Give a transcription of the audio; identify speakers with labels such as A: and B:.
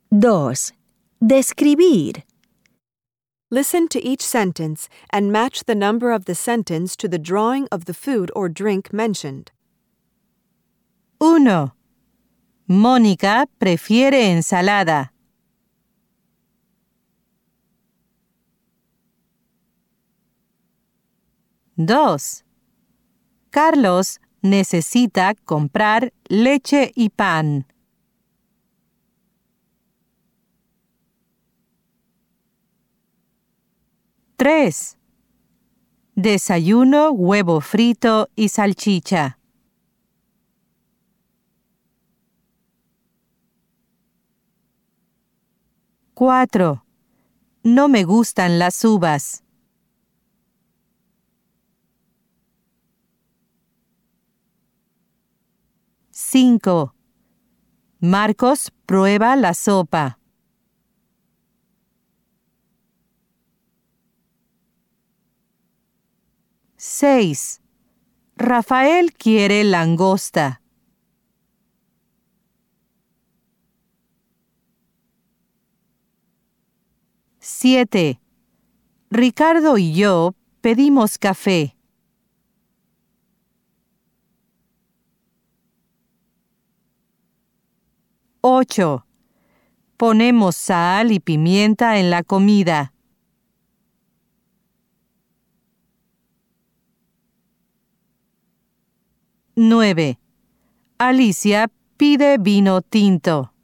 A: 2. Describir.
B: Listen to each sentence and match the number of the sentence to the drawing of the food or drink mentioned.
C: 1. Mónica prefiere ensalada. 2. Carlos necesita comprar leche y pan. 3. Desayuno, huevo frito y salchicha. 4. No me gustan las uvas. 5. Marcos prueba la sopa. 6. Rafael quiere langosta. 7. Ricardo y yo pedimos café. 8. Ponemos sal y pimienta en la comida. 9. Alicia pide vino tinto.